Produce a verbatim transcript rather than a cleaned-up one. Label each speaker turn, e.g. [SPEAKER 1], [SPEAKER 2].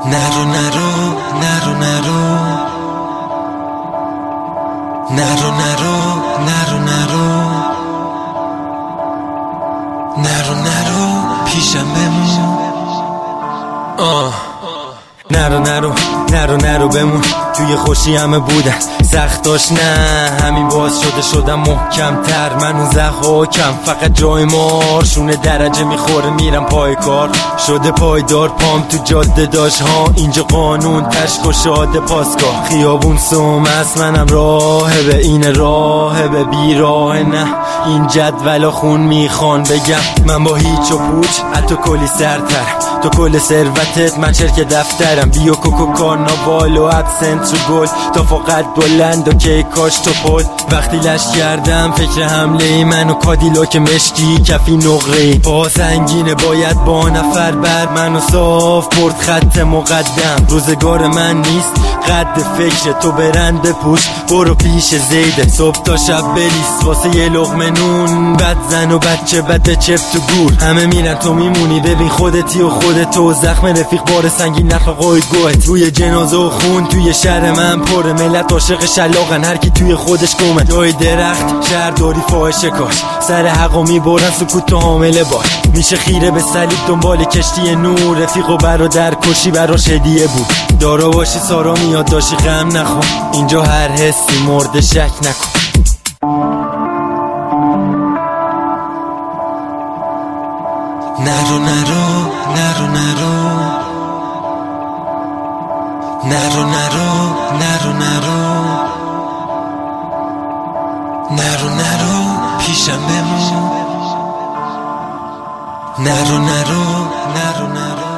[SPEAKER 1] نرو نرو نرو نرو نرو نرو نرو نرو نرو نرو پیشم بمون. آه نرو نرو نرو نرو بمون. توی خوشی همه بودن سختاش نه همین باز شده شدم محکم تر. من اون زخاکم فقط جای مارشونه درجه میخوره میرم پای کار. شده پایدار پام تو جاده داشت ها. اینجا قانون تشک و شاده پاسگاه. خیابون سوم است منم راهبه. این راهبه بی راه نه. این جدولا خون میخوان بگم من با هیچ و پوچ حتی کلی سرترم. تو کل ثروتت من چرک دفترم. بیو کوکو کارناوال و ابسنت رو گل تا فقط بلند و کیکاش تو پل. وقتی لش کردم فکر حمله ای من و کادیلاک مشکی کفی نقره. پا سنگینه باید با نفر بر منو صاف برد خط مقدم. روزگار من نیست قد فکر تو برند بپوش برو پیش زیده. صبح تا شب بلیس واسه یه لقمه نون. بد زن و بچه بد چپ تو گور. همه میرن تو میمونی ببین خودتی و خودتو. زخم رفیق بار سنگین نخوا قاید گوهت. روی جنازه و خون توی شهر من پره. ملت عاشق شلاقن هر کی توی خودش گمه. جای درخت شهرداری فاحشه کاش. سر حقو میبرن سکوت تو حامله باش. میشه خیره به صلیب دنبال کشتی نور. رفیق و برادر کشی براش هدیه بود. دارا باشی سارا میاد داشی غم نخون. اینجا هر حسی مرده شک نکن. نرو نرو نرو نرو نرو نرو نرو نرو نرو نرو پیشم بمون. نرو نرو نرو نرو